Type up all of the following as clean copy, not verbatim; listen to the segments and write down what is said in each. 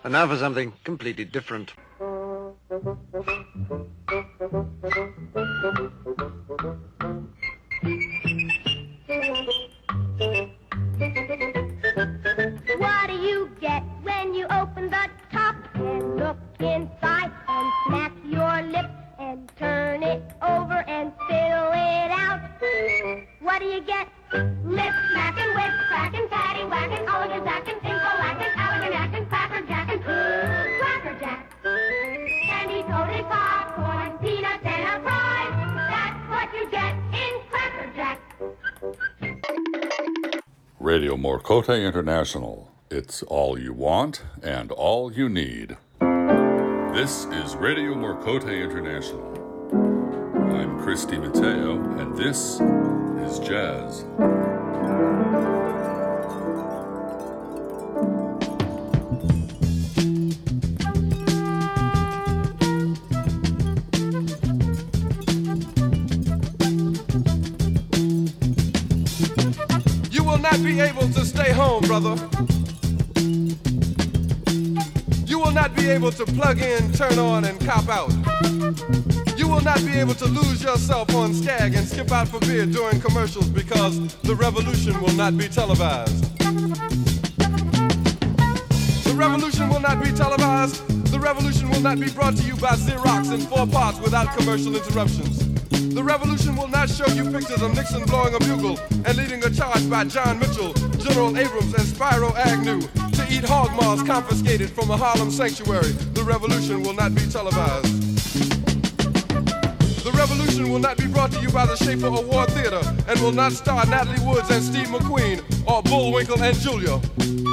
And now for something completely different. What do you get when you open the top and look inside and smack your lip and turn it over and fill it out? What do you get? Lip smacking, whip cracking, patty whacking, elegant jacking, tinkle lacking, elegant acting, cracker jacking, cracker jack. Candy coated popcorn, peanuts and a fry. That's what you get in Cracker Jack. Radio Morcote International. It's all you want and all you need. This is Radio Morcote International. I'm Christy Mateo, and this is Jazz. You will not be able to stay home, brother. You will not be able to plug in, turn on, and cop out. You will not be able to lose yourself on Skag and skip out for beer during commercials because the revolution will not be televised. The revolution will not be televised. The revolution will not be brought to you by Xerox in 4 parts without commercial interruptions. The revolution will not show you pictures of Nixon blowing a bugle and leading a charge by John Mitchell, General Abrams, and Spyro Agnew to eat hog maws confiscated from a Harlem sanctuary. The revolution will not be televised. The revolution will not be brought to you by the Schaefer Award Theater and will not star Natalie Woods and Steve McQueen or Bullwinkle and Julia.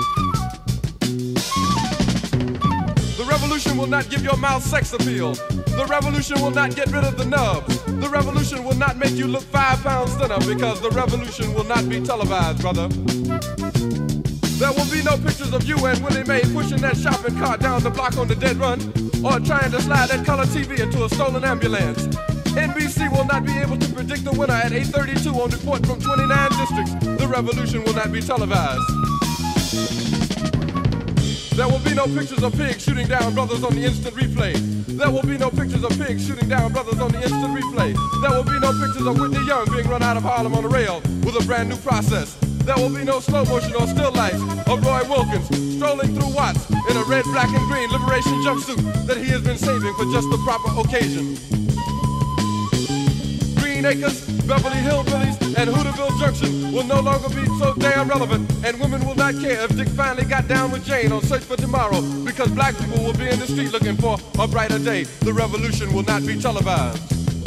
The revolution will not give your mouth sex appeal. The revolution will not get rid of the nubs. The revolution will not make you look 5 pounds thinner because the revolution will not be televised, brother. There will be no pictures of you and Willie Mae pushing that shopping cart down the block on the dead run or trying to slide that color TV into a stolen ambulance. NBC will not be able to predict the winner at 8:32 on report from 29 districts. The revolution will not be televised. There will be no pictures of pigs shooting down brothers on the instant replay. There will be no pictures of pigs shooting down brothers on the instant replay. There will be no pictures of Whitney Young being run out of Harlem on a rail with a brand new process. There will be no slow motion or still lights of Roy Wilkins strolling through Watts in a red, black, and green liberation jumpsuit that he has been saving for just the proper occasion. Green Acres, Beverly Hillbillies, and Hooterville Junction will no longer be so damn relevant, and women will not care if Dick finally got down with Jane on Search for Tomorrow, because black people will be in the street looking for a brighter day. The revolution will not be televised.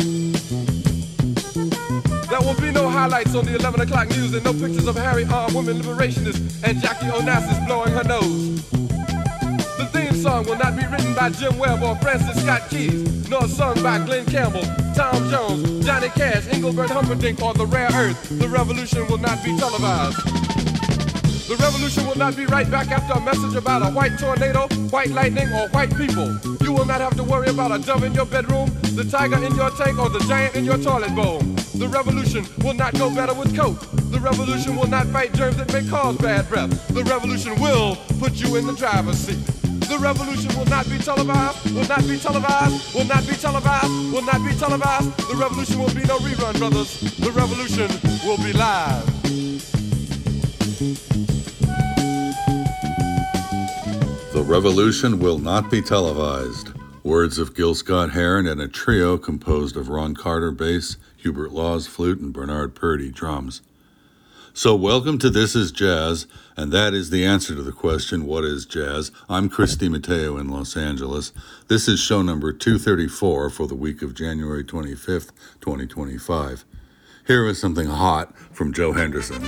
There will be no highlights on the 11 o'clock news and no pictures of Harry armed women liberationists and Jackie Onassis blowing her nose. The theme song will not be written by Jim Webb or Francis Scott Keys, nor sung by Glenn Campbell, Tom Jones, Johnny Cash, Engelbert Humperdinck, or The Rare Earth. The revolution will not be televised. The revolution will not be right back after a message about a white tornado, white lightning, or white people. You will not have to worry about a dove in your bedroom, the tiger in your tank, or the giant in your toilet bowl. The revolution will not go better with Coke. The revolution will not fight germs that may cause bad breath. The revolution will put you in the driver's seat. The revolution will not be televised, will not be televised, will not be televised, will not be televised. The revolution will be no rerun, brothers. The revolution will be live. The revolution will not be televised. Words of Gil Scott-Heron and a trio composed of Ron Carter bass, Hubert Laws flute, and Bernard Purdy drums. So welcome to This Is Jazz, and that is the answer to the question, what is jazz? I'm Christy Mateo in Los Angeles. This is show number 234 for the week of January 25th, 2025. Here is something hot from Joe Henderson.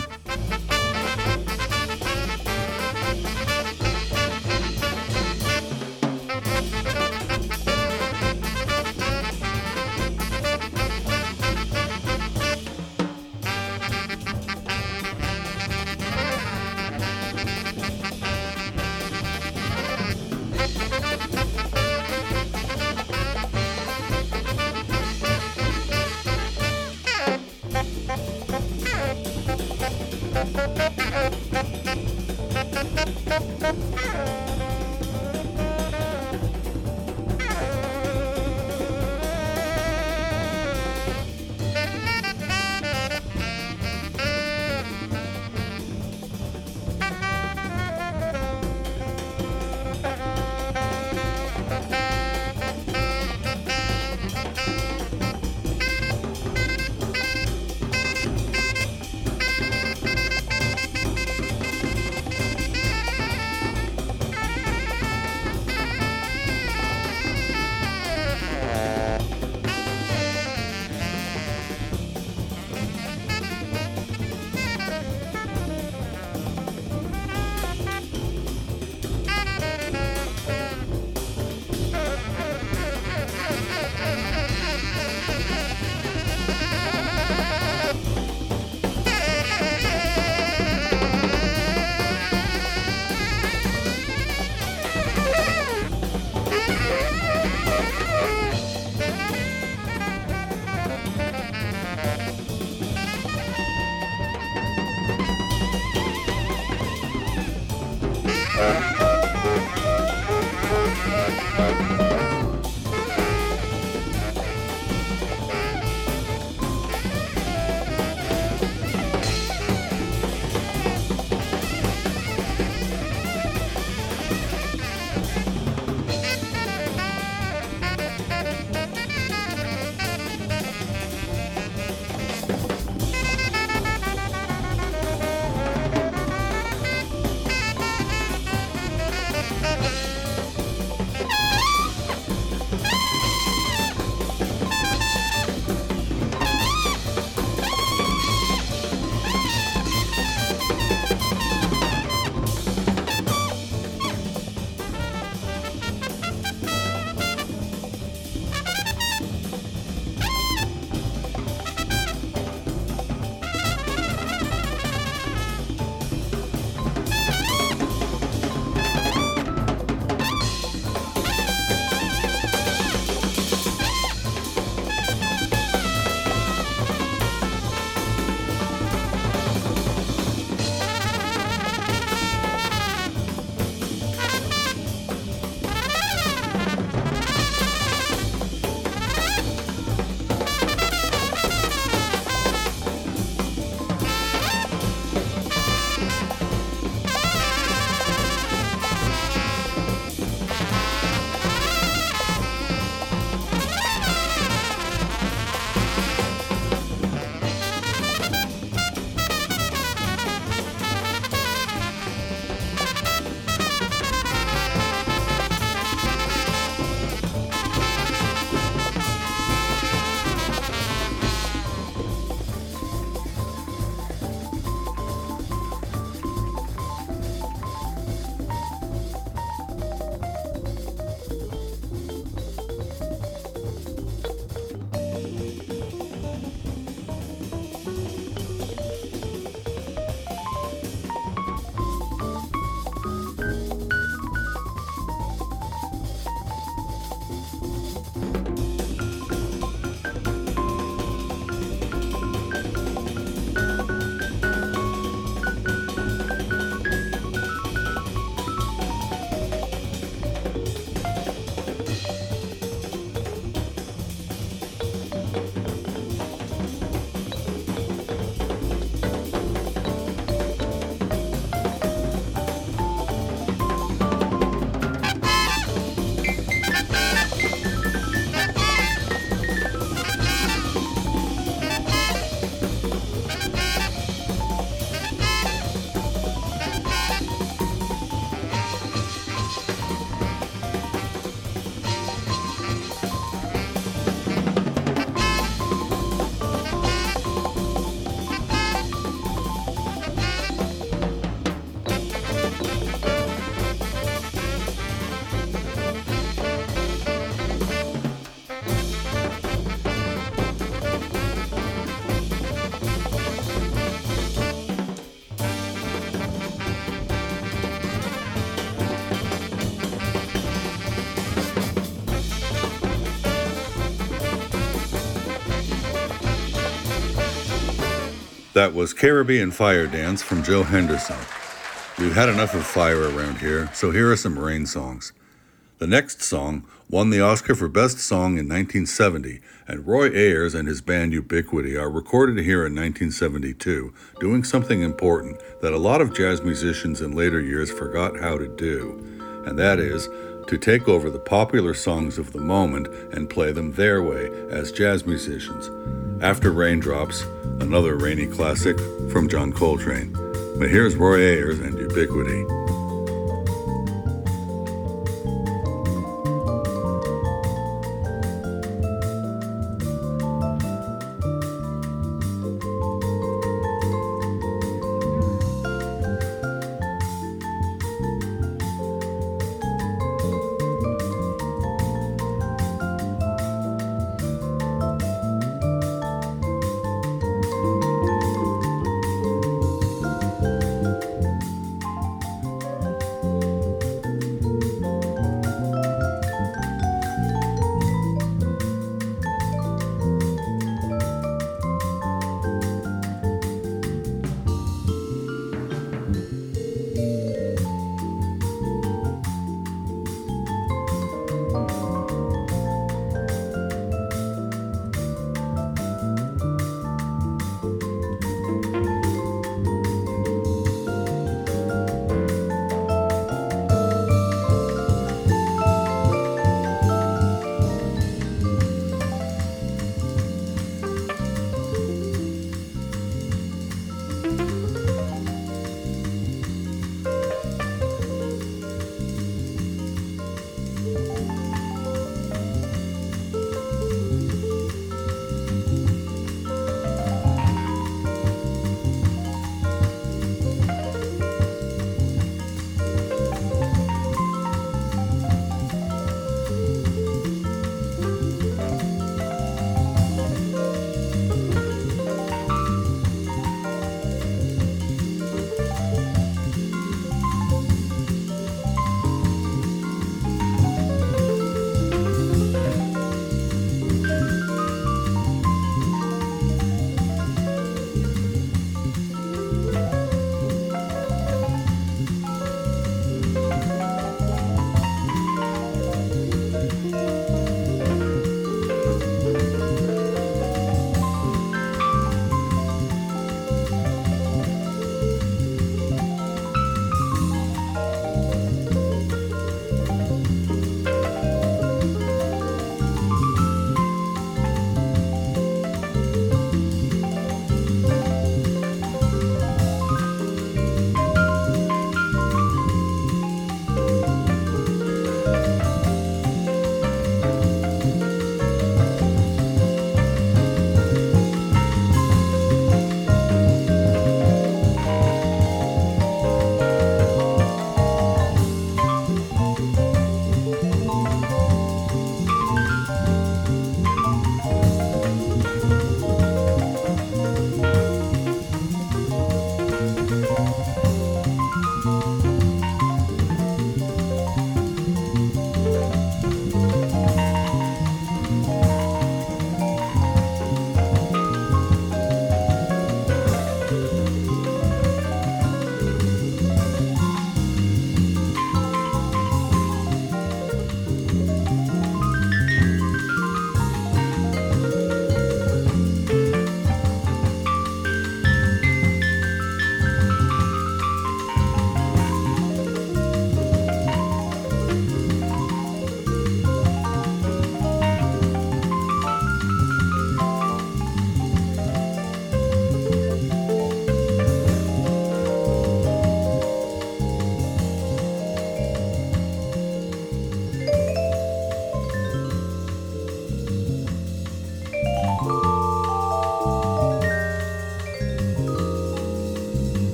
That was Caribbean Fire Dance from Joe Henderson. We've had enough of fire around here, so here are some rain songs. The next song won the Oscar for Best Song in 1970, and Roy Ayers and his band Ubiquity are recorded here in 1972, doing something important that a lot of jazz musicians in later years forgot how to do, and that is to take over the popular songs of the moment and play them their way as jazz musicians. After Raindrops, another rainy classic from John Coltrane. But here's Roy Ayers and Ubiquity.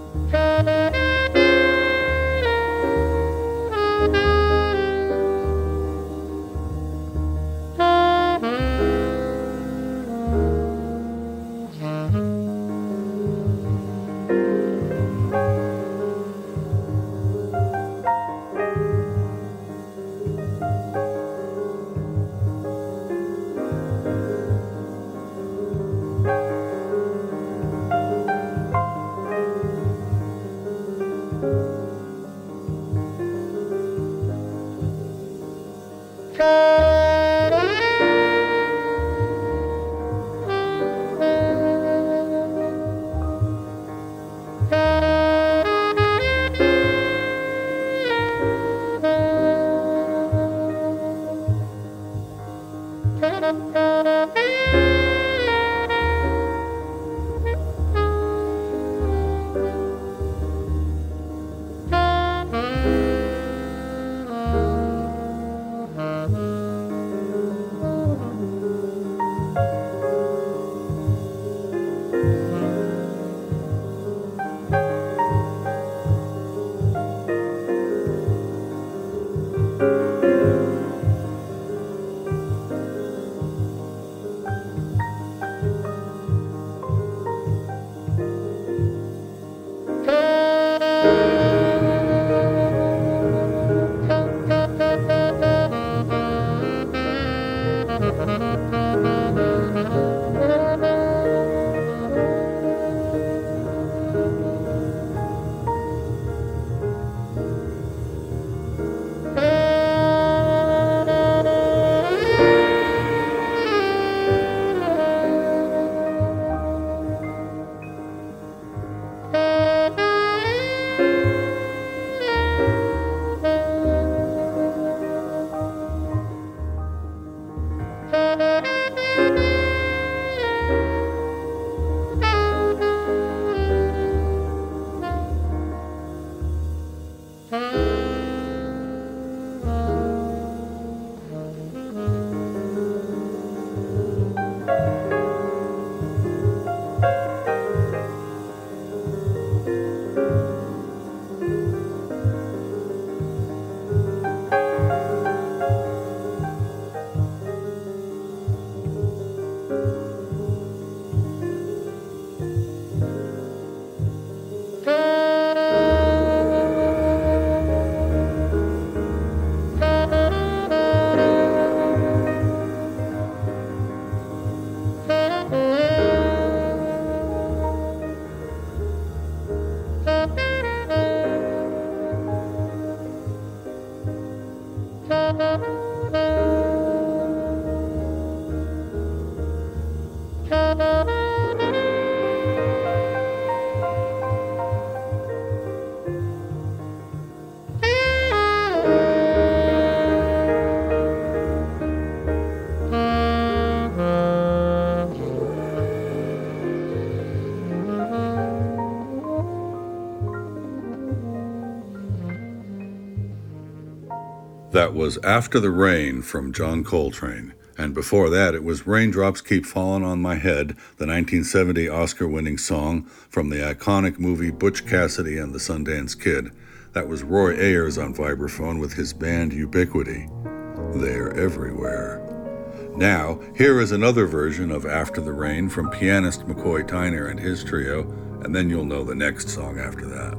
That was After the Rain from John Coltrane, and before that it was Raindrops Keep Falling on My Head, the 1970 Oscar-winning song from the iconic movie Butch Cassidy and the Sundance Kid. That was Roy Ayers on vibraphone with his band Ubiquity. They're everywhere. Now, here is another version of After the Rain from pianist McCoy Tyner and his trio, and then you'll know the next song after that.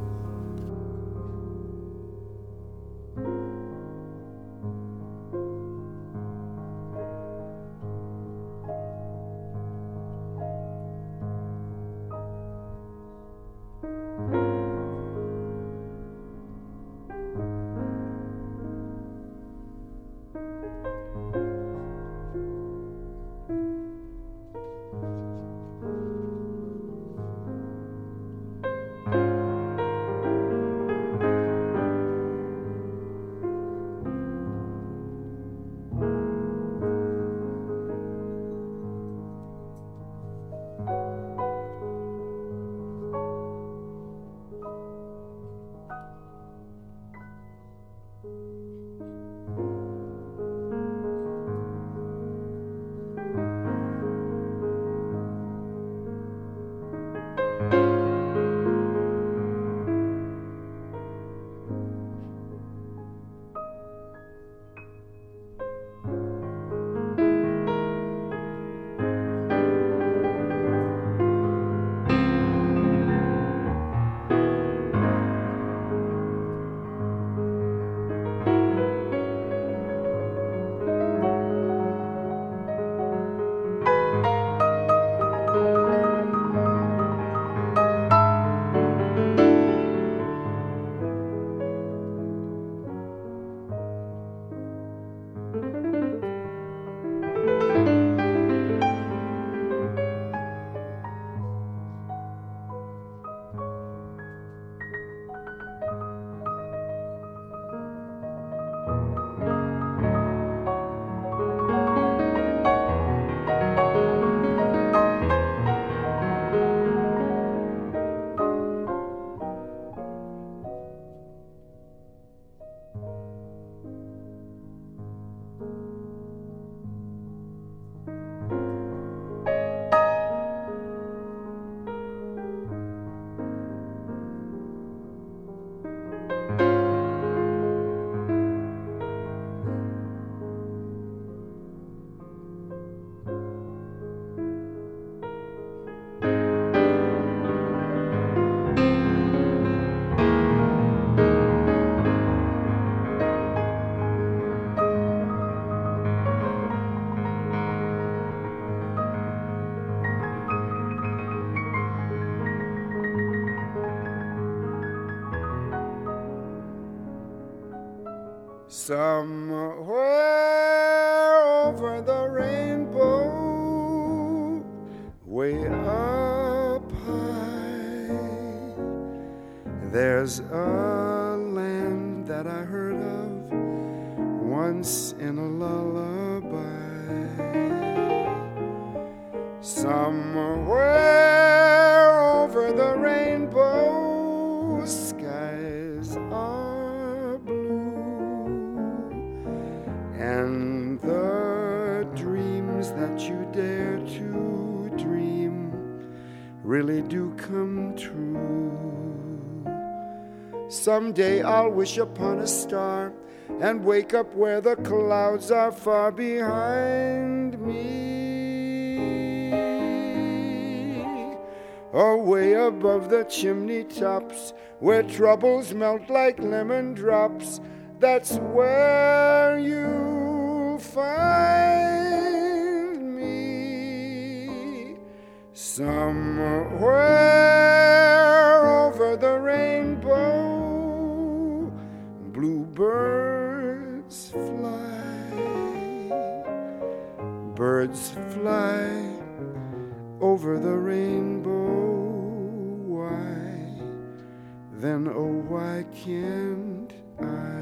Somewhere over the rainbow, way up high, there's a land that I heard of once in a lullaby. Somewhere over the rainbow, skies are blue, and the dreams that you dare to dream really do come true. Someday I'll wish upon a star and wake up where the clouds are far behind me, away above the chimney tops, where troubles melt like lemon drops. That's where you'll find me. Somewhere over the rainbow, bluebirds fly, birds fly over the rainbow. Why, then oh why can't I?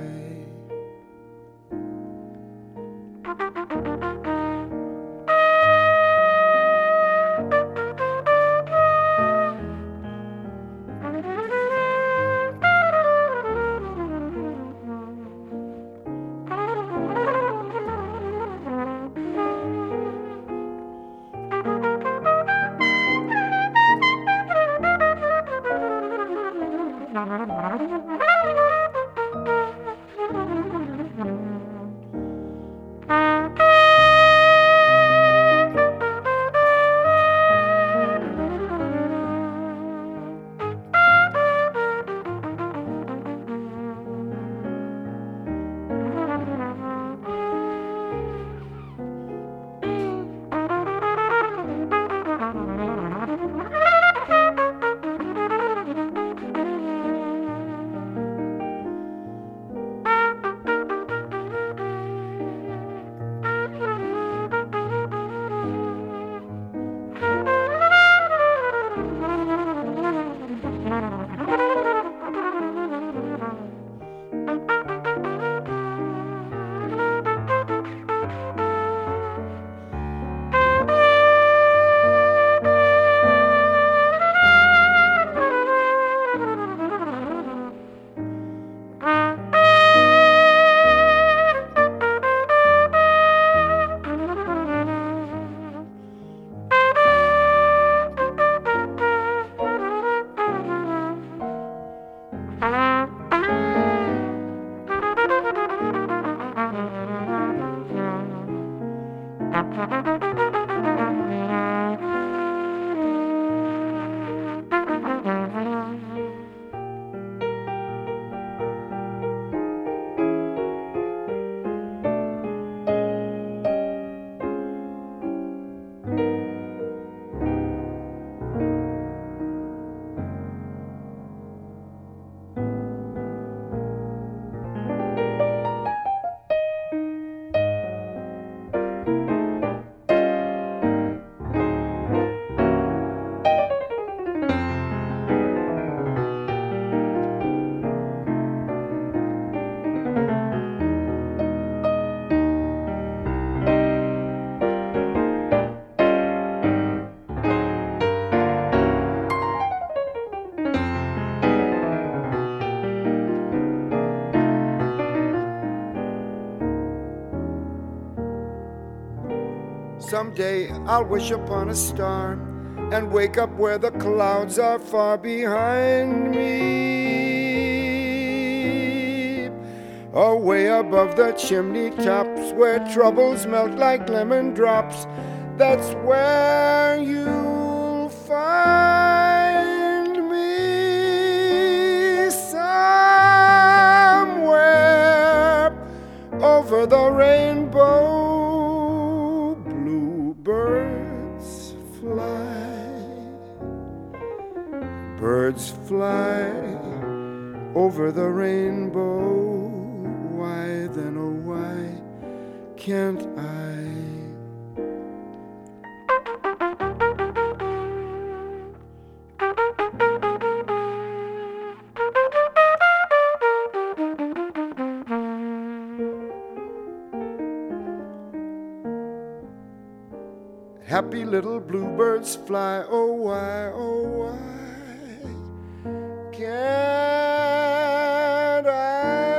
Someday I'll wish upon a star and wake up where the clouds are far behind me, away above the chimney tops, where troubles melt like lemon drops. That's where you'll find me. Somewhere over the rainbow, birds fly over the rainbow. why then, oh why can't I? Happy little bluebirds fly, oh why can't I?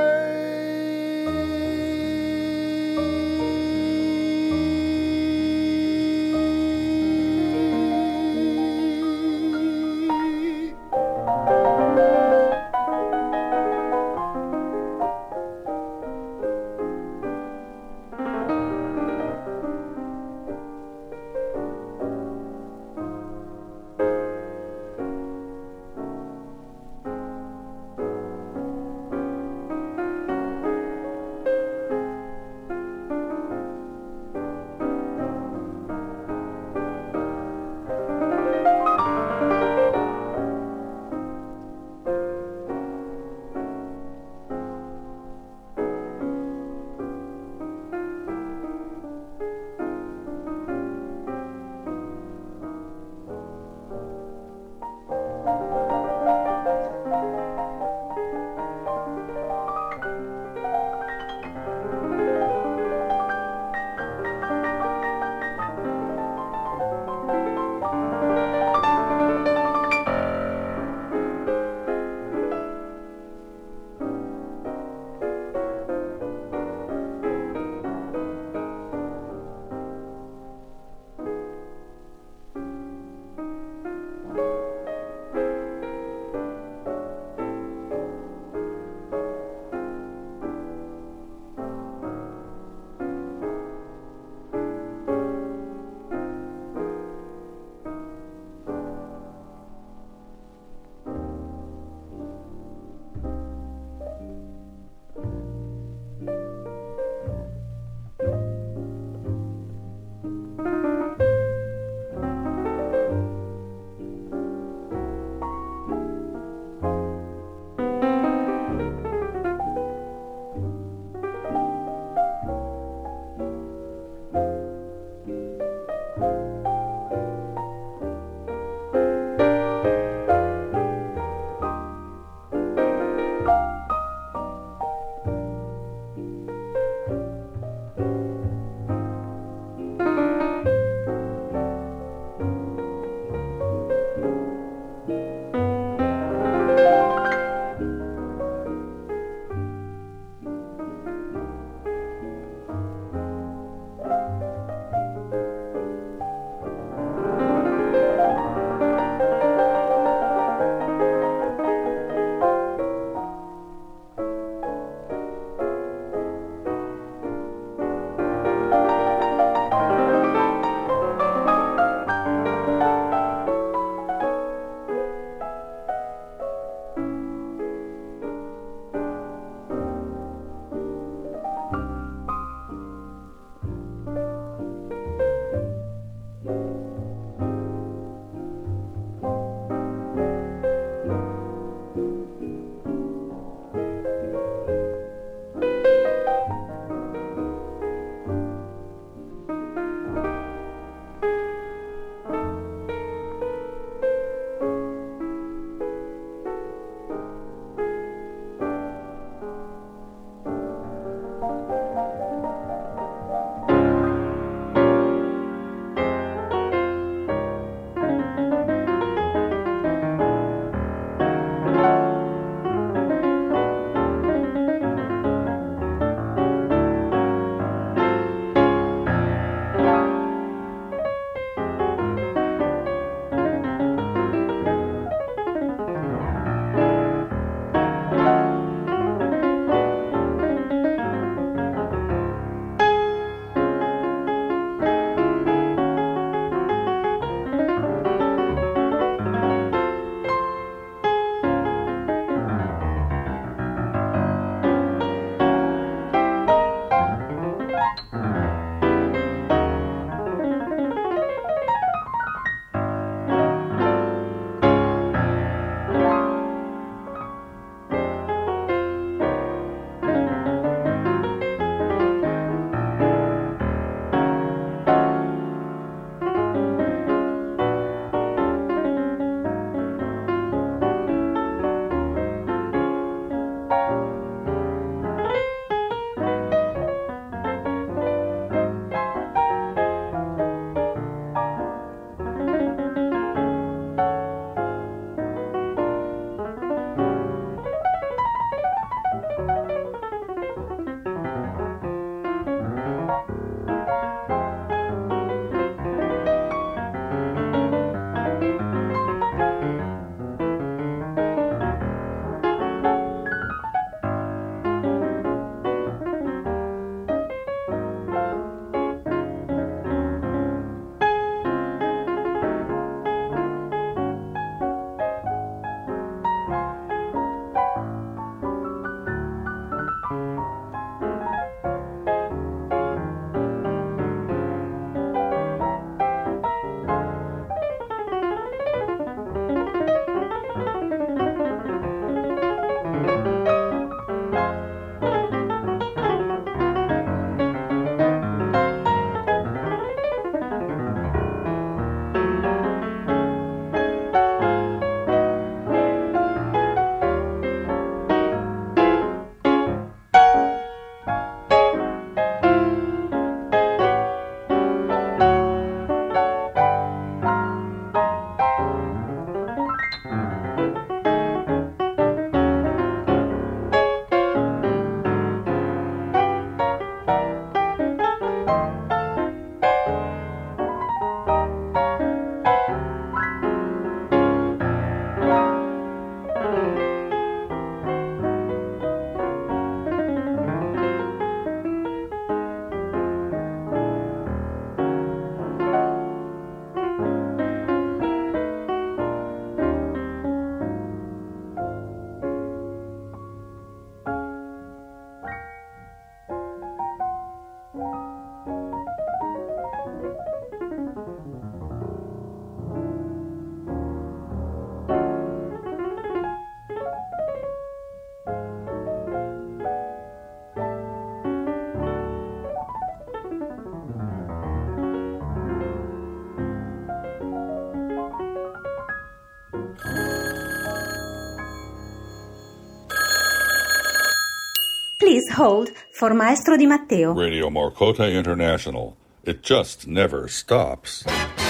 Please hold for Maestro Di Matteo. Radio Morcote International. It just never stops.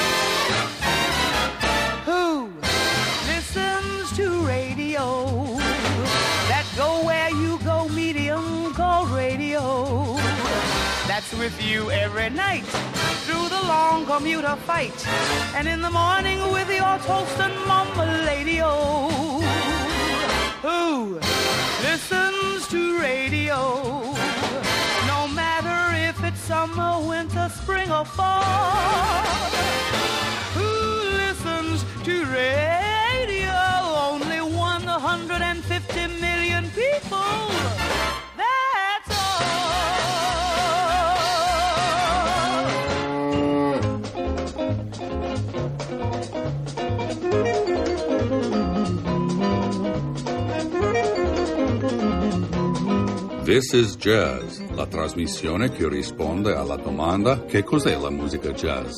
Who listens to radio? That go where you go, medium called radio. That's with you every night through the long commuter fight, and in the morning with your toast and mama lady-o. Who listens to radio? No matter if it's summer, winter, spring, or fall. Who listens to radio? Only 150 million people. That's This is Jazz, la trasmissione che risponde alla domanda che cos'è la musica jazz.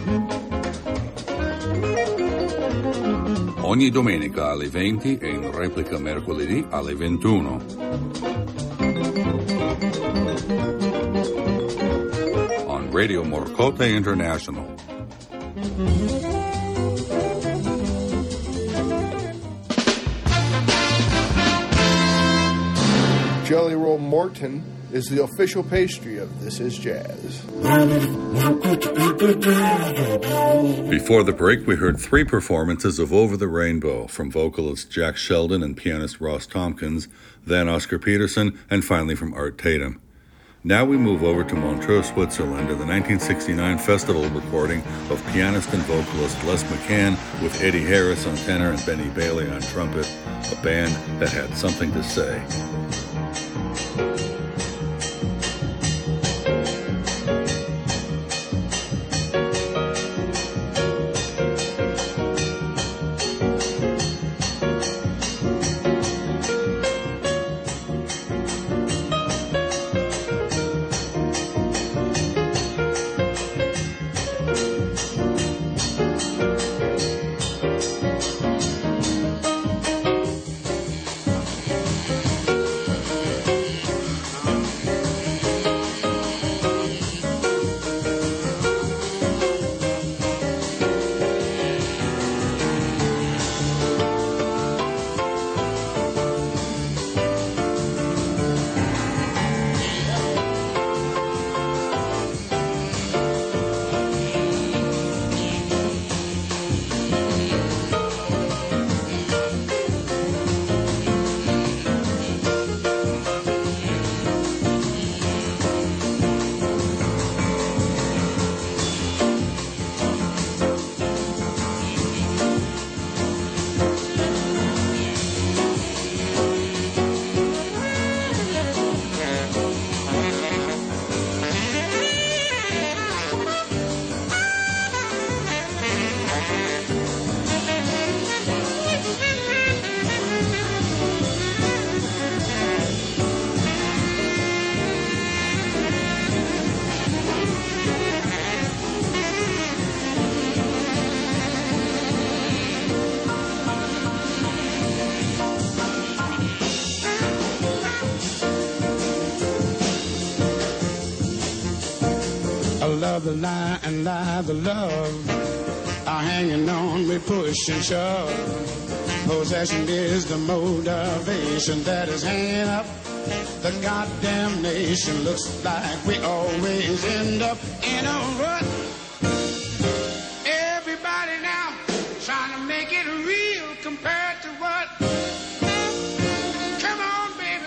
Ogni domenica alle 20 e in replica mercoledì alle 21. On Radio Morcote International. Jelly Roll Morton is the official pastry of This Is Jazz. Before the break, we heard 3 performances of Over the Rainbow from vocalist Jack Sheldon and pianist Ross Tompkins, then Oscar Peterson, and finally from Art Tatum. Now we move over to Montreux, Switzerland, to the 1969 festival recording of pianist and vocalist Les McCann with Eddie Harris on tenor and Benny Bailey on trumpet, a band that had something to say. Love the lie and lie the love are hanging on me, push and shove. Possession is the motivation that is hanging up the goddamn nation. Looks like we always end up in a rut. Everybody now trying to make it real compared to what? Come on, baby.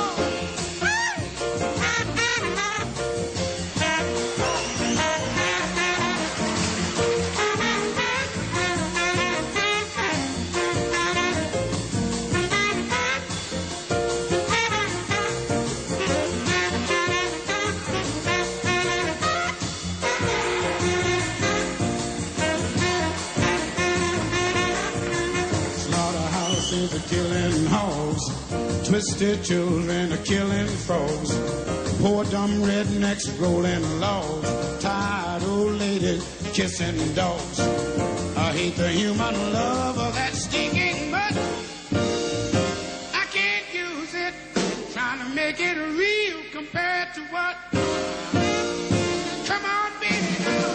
Slaughterhouses are killing hogs, twisted children are killing frogs, poor dumb rednecks rolling logs, tired old ladies kissing dogs. I hate the human love of that stinking mud. I can't use it, trying to make it real. compared to what? Come on, baby.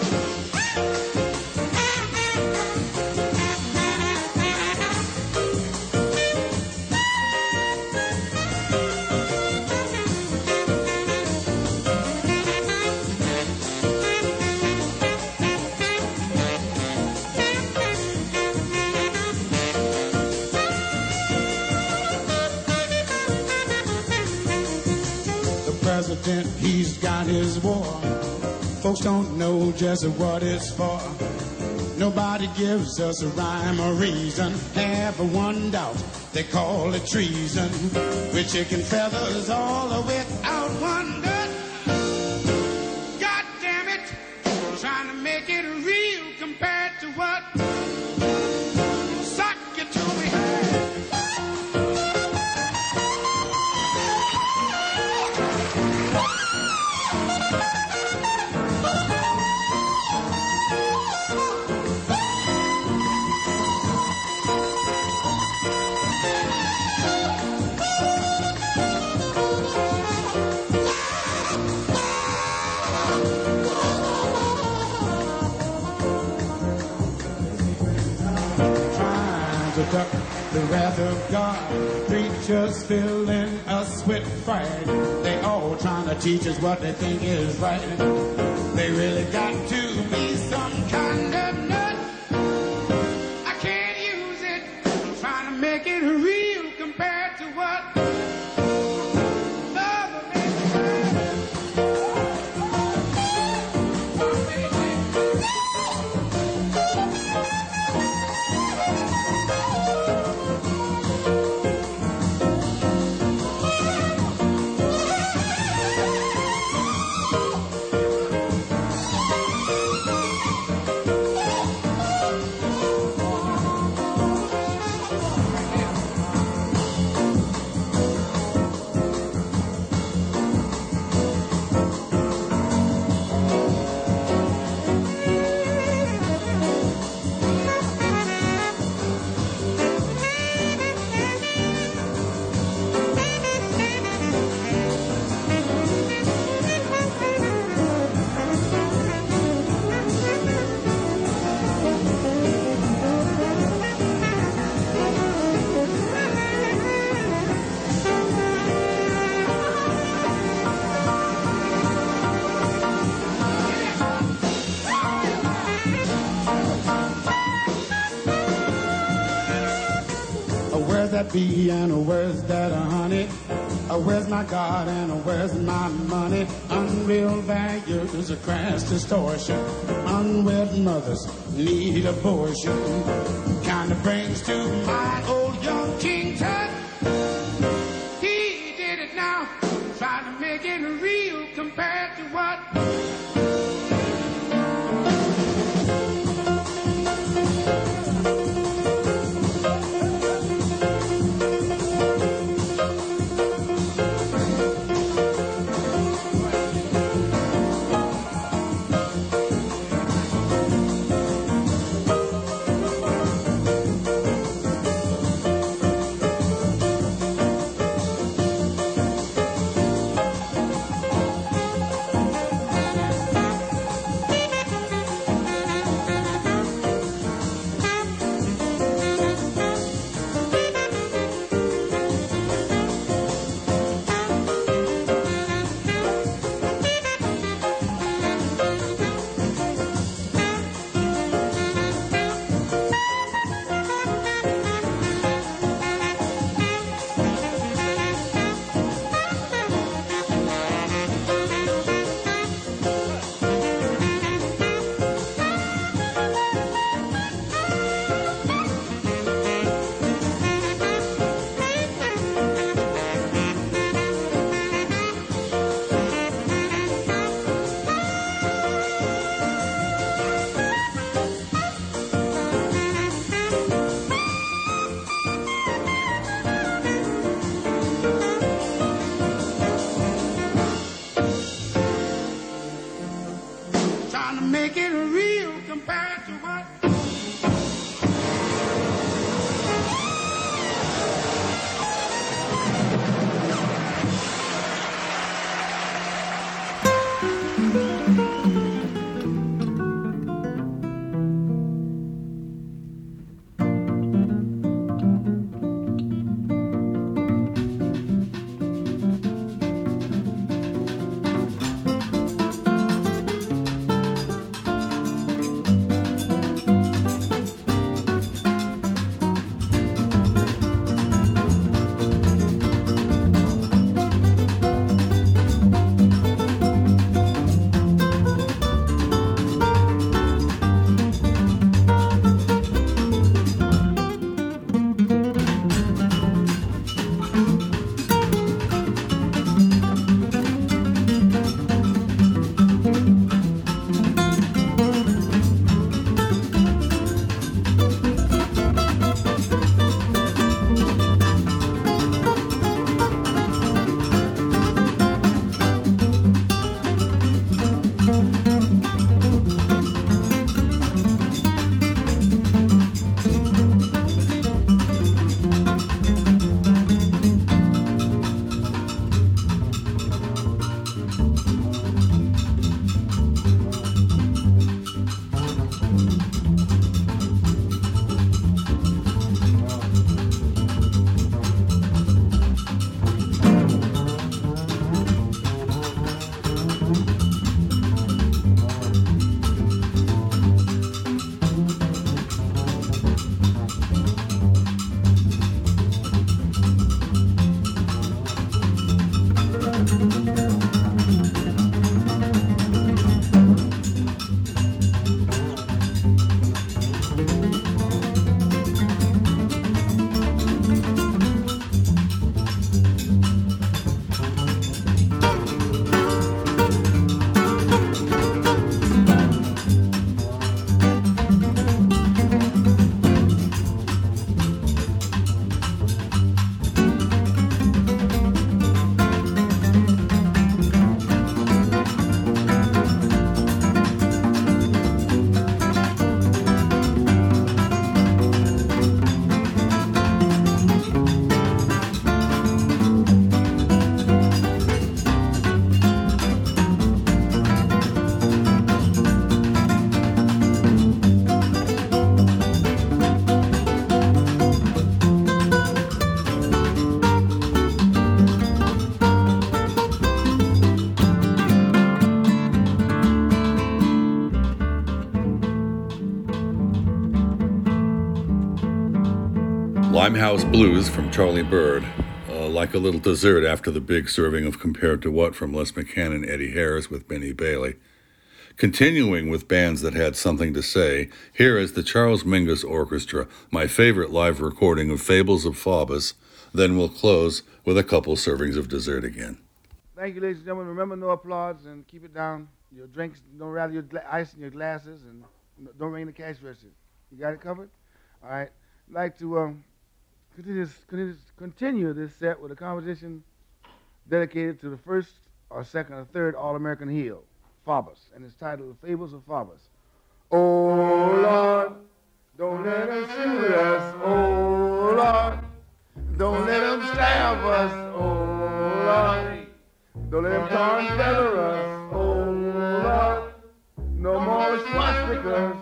President, he's got his war. Folks don't know just what it's for. Nobody gives us a rhyme or reason. Have one doubt, they call it treason. With chicken feathers all without one good. God damn it, trying to make it real compared to what? Suck it to me. Duck the wrath of God. Preachers filling us with fright. They all trying to teach us what they think is right. They really got to be some kind of nut. I can't use it. I'm trying to make it real compared to what? That be and where's that honey? Where's my God and where's my money? Unreal values, a crash distortion. Unwed mothers need abortion. Kind of brings to mind old young King Tut. He did it now, trying to make it real compared to what? Limehouse Blues from Charlie Bird, like a little dessert after the big serving of Compared to What from Les McCann and Eddie Harris with Benny Bailey. Continuing with bands that had something to say, here is the Charles Mingus Orchestra, my favorite live recording of Fables of Faubus. Then we'll close with a couple servings of dessert again. Thank you, ladies and gentlemen. Remember, no applause and keep it down. Your drinks, don't rattle your ice in your glasses, and don't ring the cash register. You got it covered? All right. I'd like to continue this set with a composition dedicated to the first or second or third All-American heel, Faubus, and it's titled The Fables of Faubus. Oh, Lord, don't let them shoot us. Oh, Lord, don't let them stab us. Oh, Lord, don't let them tar and feather us. Oh, Lord, no more swastikas.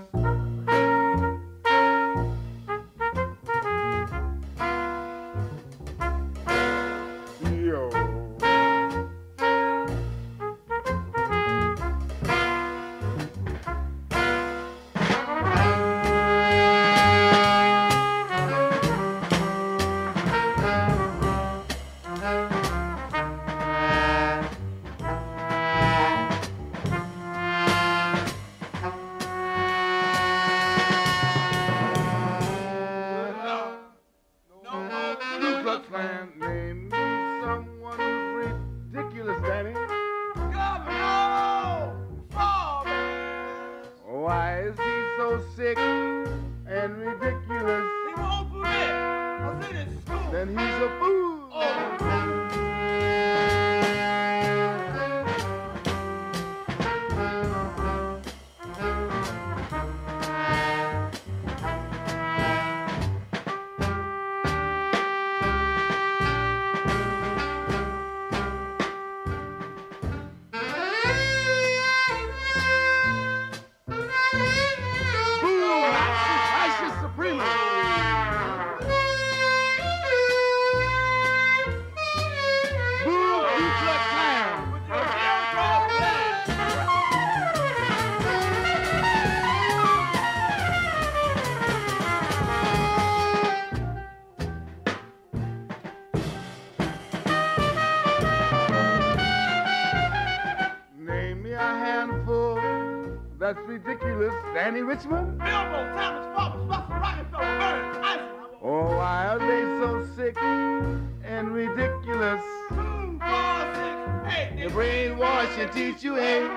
That's ridiculous. Danny Richmond? Bilbo, Thomas, Faubus, Russell, Rockefeller, Burns, Eisenhower. Oh, why are they so sick and ridiculous? 2, 4, 6, 8. The brainwash and teach you hate.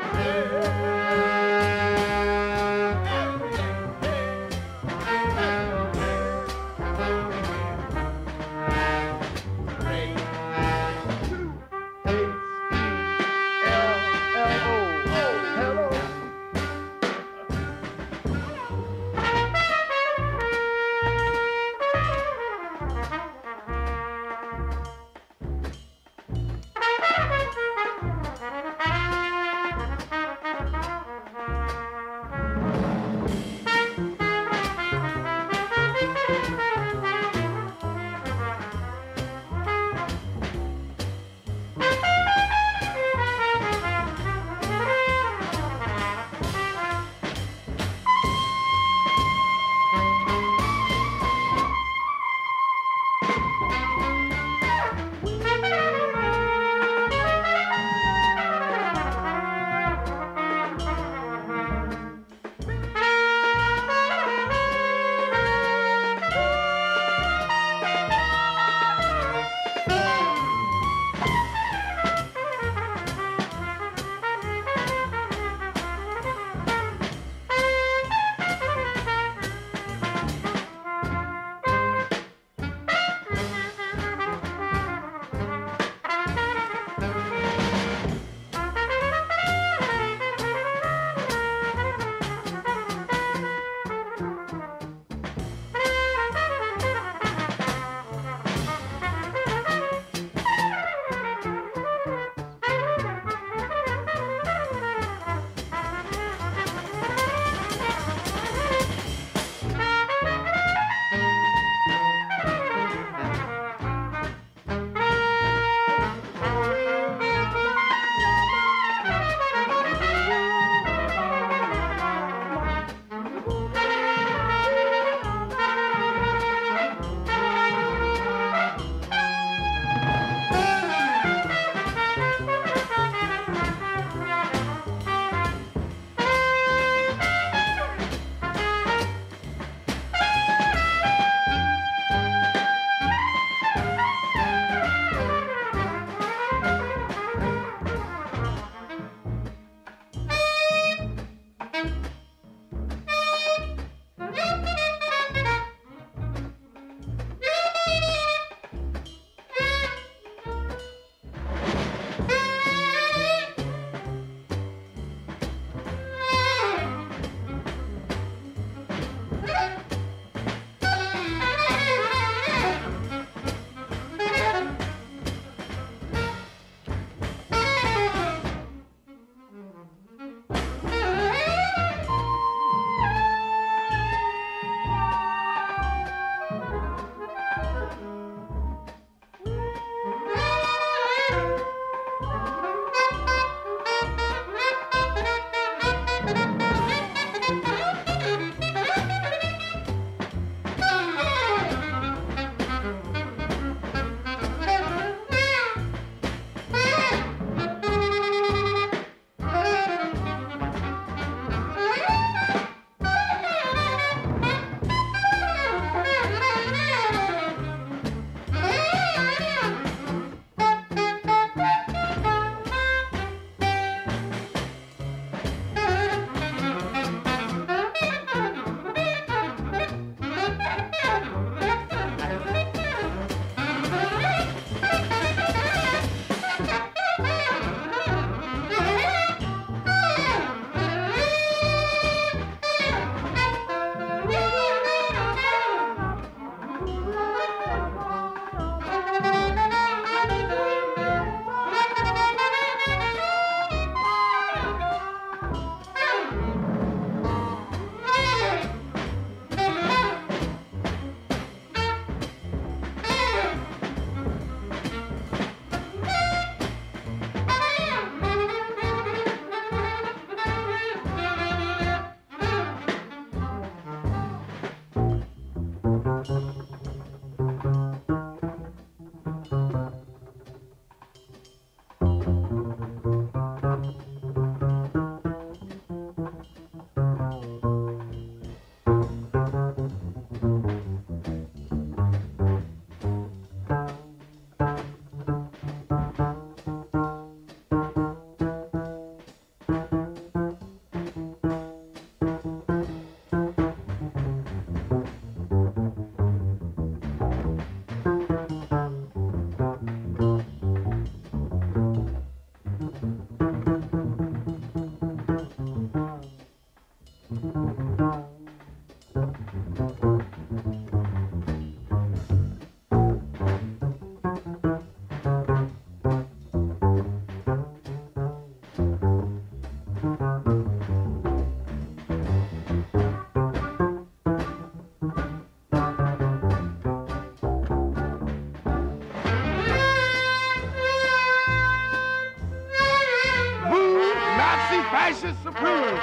Righteous Supreme.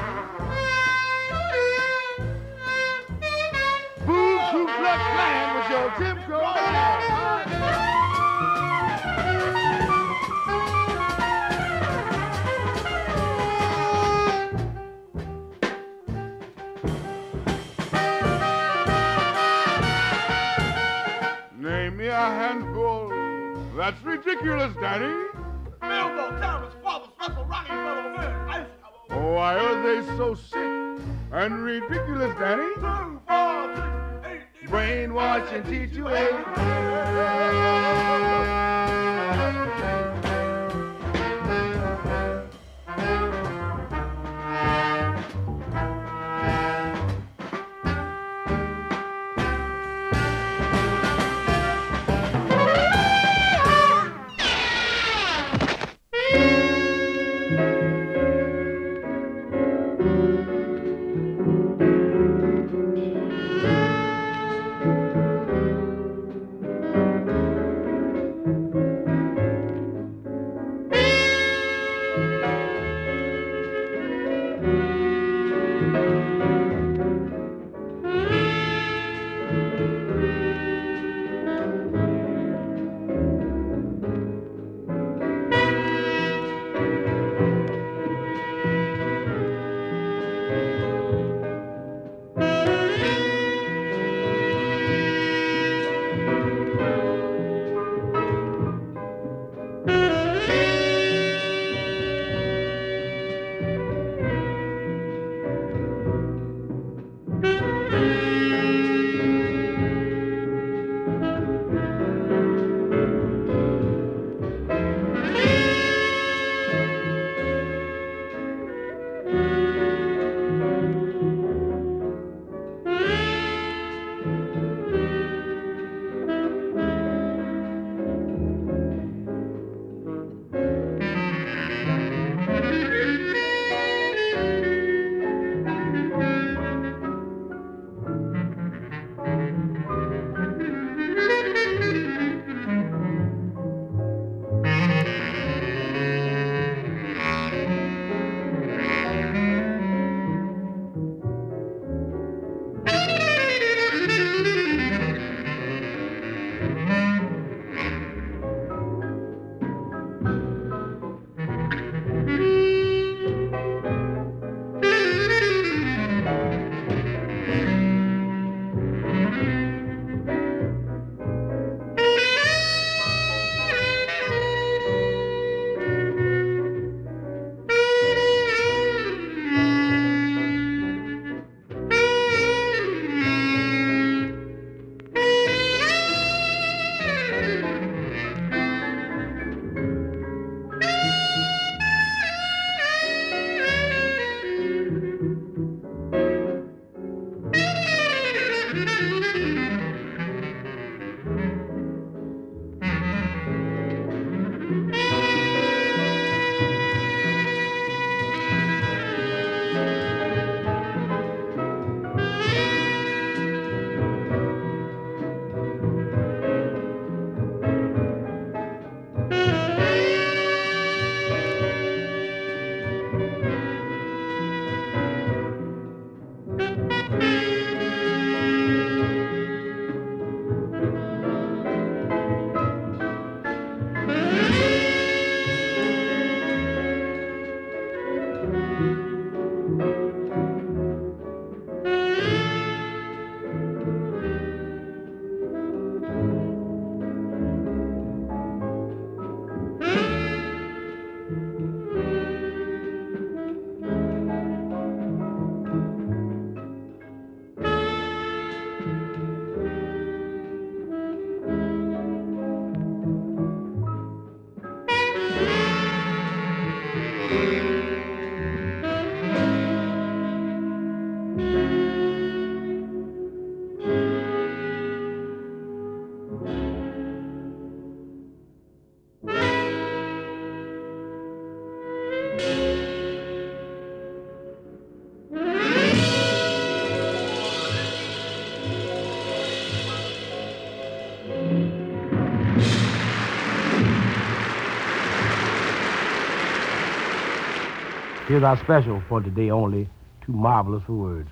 Boo Ku Klux Klan with your Jim Crow band. Name me a handful. That's ridiculous, Danny. Bilbo, Thomas, Fathers, Russell, Rocky, Fellow, Bird, Ice Cover. Why are they so sick and ridiculous, Danny? 2, 4, 6, 8, Brainwash and teach you hate. Here's our special for today only, Too Marvelous for Words.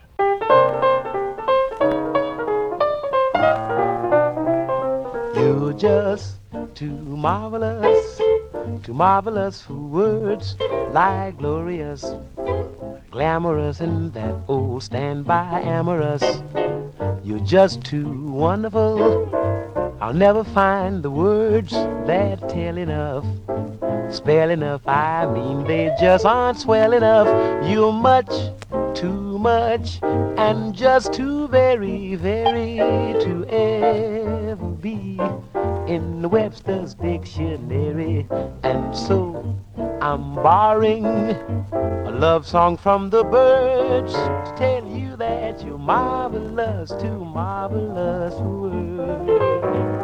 You're just too marvelous for words, like glorious, glamorous, and that old standby amorous. You're just too wonderful. I'll never find the words that tell enough, spell enough. I mean, they just aren't swell enough. You're much, too much, and just too very, very to ever be in Webster's dictionary. And so I'm borrowing a love song from the birds to tell you that you're marvelous, too marvelous for words.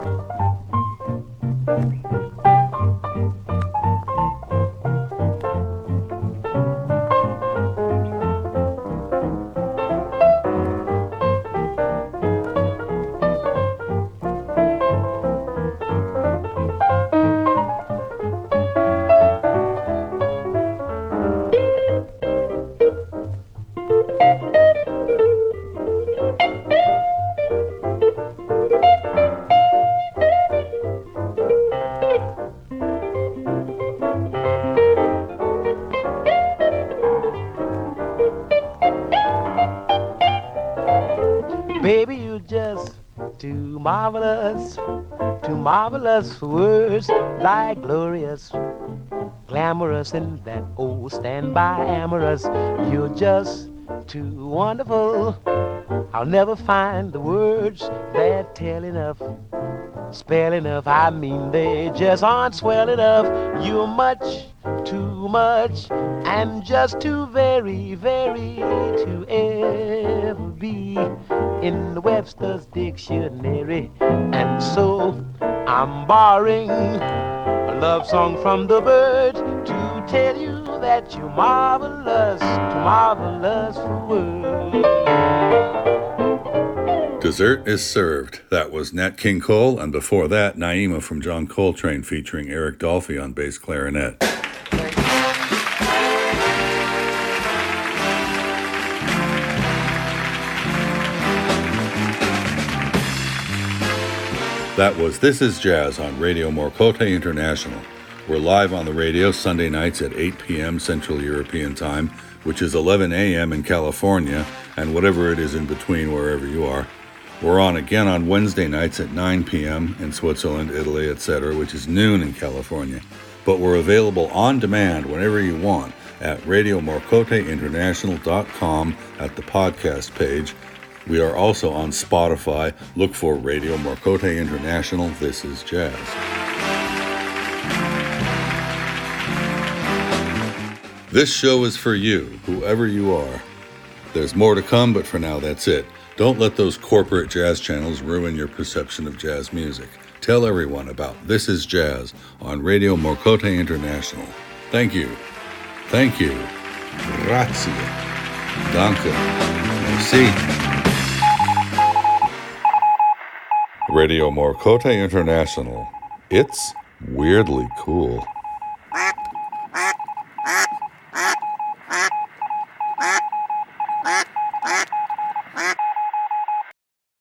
Baby, you're just too marvelous for words, like glorious, glamorous, and that old standby amorous. You're just too wonderful. I'll never find the words that tell enough, spell enough. I mean, they just aren't swell enough. You're much, too much, and just too very, very to ever be in the Webster's dictionary. And so I'm borrowing a love song from the birds to tell you that you're marvelous, too marvelous for words. Dessert is served. That was Nat King Cole, and before that, Naima from John Coltrane featuring Eric Dolphy on bass clarinet. That was This Is Jazz on Radio Morcote International. We're live on the radio Sunday nights at 8 p.m. Central European Time, which is 11 a.m. in California, and whatever it is in between wherever you are. We're on again on Wednesday nights at 9 p.m. in Switzerland, Italy, etc., which is noon in California. But we're available on demand whenever you want at RadioMorcoteinternational.com at the podcast page. We are also on Spotify. Look for Radio Morcote International. This is Jazz. This show is for you, whoever you are. There's more to come, but for now, that's it. Don't let those corporate jazz channels ruin your perception of jazz music. Tell everyone about This Is Jazz on Radio Morcote International. Thank you. Thank you. Grazie. Danke. Merci. Radio Morcote International. It's weirdly cool.